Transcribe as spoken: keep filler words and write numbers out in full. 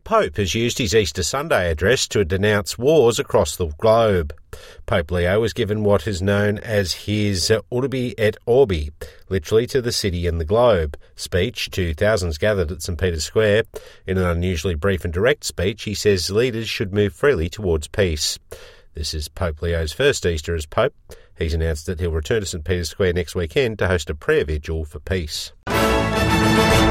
Pope has used his Easter Sunday address to denounce wars across the globe. Pope Leo was given what is known as his Urbi et Orbi, literally to the city and the globe, speech to thousands gathered at St Peter's Square. In an unusually brief and direct speech, he says leaders should move freely towards peace. This is Pope Leo's first Easter as Pope. He's announced that he'll return to St Peter's Square next weekend to host a prayer vigil for peace.